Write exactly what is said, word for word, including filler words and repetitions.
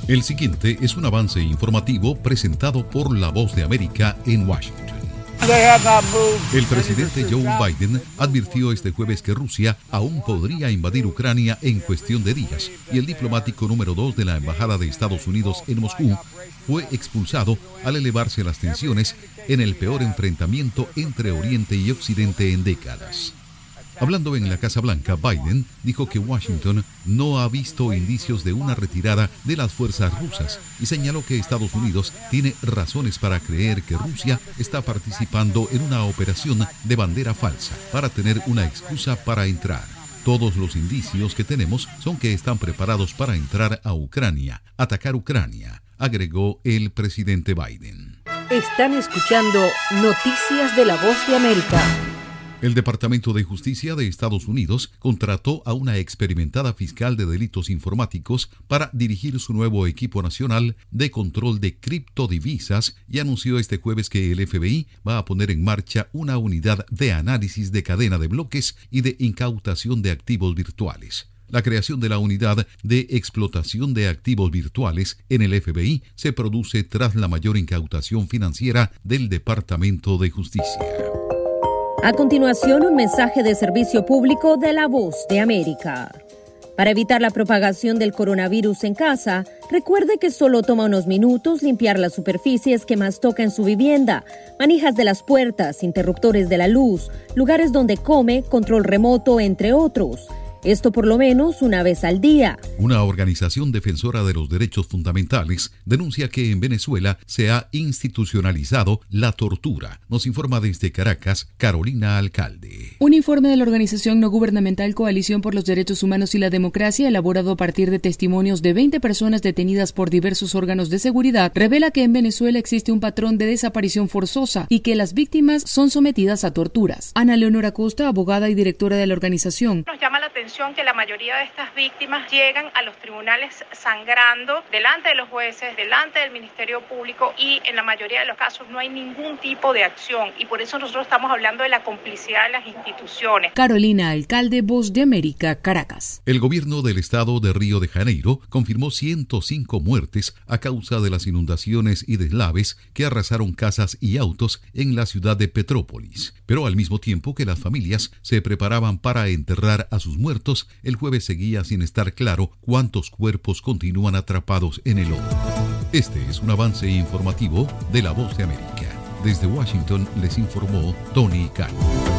El siguiente es un avance informativo presentado por La Voz de América en Washington. El presidente Joe Biden advirtió este jueves que Rusia aún podría invadir Ucrania en cuestión de días, y el diplomático número dos de la Embajada de Estados Unidos en Moscú fue expulsado al elevarse las tensiones en el peor enfrentamiento entre Oriente y Occidente en décadas. Hablando en la Casa Blanca, Biden dijo que Washington no ha visto indicios de una retirada de las fuerzas rusas y señaló que Estados Unidos tiene razones para creer que Rusia está participando en una operación de bandera falsa para tener una excusa para entrar. Todos los indicios que tenemos son que están preparados para entrar a Ucrania, atacar Ucrania, agregó el presidente Biden. Están escuchando Noticias de La Voz de América. El Departamento de Justicia de Estados Unidos contrató a una experimentada fiscal de delitos informáticos para dirigir su nuevo equipo nacional de control de criptodivisas y anunció este jueves que el F B I va a poner en marcha una unidad de análisis de cadena de bloques y de incautación de activos virtuales. La creación de la unidad de explotación de activos virtuales en el F B I se produce tras la mayor incautación financiera del Departamento de Justicia. A continuación, un mensaje de servicio público de La Voz de América. Para evitar la propagación del coronavirus en casa, recuerde que solo toma unos minutos limpiar las superficies que más toca en su vivienda, manijas de las puertas, interruptores de la luz, lugares donde come, control remoto, entre otros. Esto por lo menos una vez al día. Una organización defensora de los derechos fundamentales denuncia que en Venezuela se ha institucionalizado la tortura. Nos informa desde Caracas, Carolina Alcalde. Un informe de la organización no gubernamental Coalición por los Derechos Humanos y la Democracia, elaborado a partir de testimonios de veinte personas detenidas por diversos órganos de seguridad, revela que en Venezuela existe un patrón de desaparición forzosa y que las víctimas son sometidas a torturas. Ana Leonora Costa, abogada y directora de la organización. Nos llama la atención que la mayoría de estas víctimas llegan a los tribunales sangrando delante de los jueces, delante del Ministerio Público, y en la mayoría de los casos no hay ningún tipo de acción, y por eso nosotros estamos hablando de la complicidad de las instituciones. Carolina Alcalde, Voz de América, Caracas. El gobierno del estado de Río de Janeiro confirmó ciento cinco muertes a causa de las inundaciones y deslaves que arrasaron casas y autos en la ciudad de Petrópolis. Pero al mismo tiempo que las familias se preparaban para enterrar a sus muertos, el jueves seguía sin estar claro cuántos cuerpos continúan atrapados en el lodo. Este es un avance informativo de La Voz de América. Desde Washington les informó Tony Cano.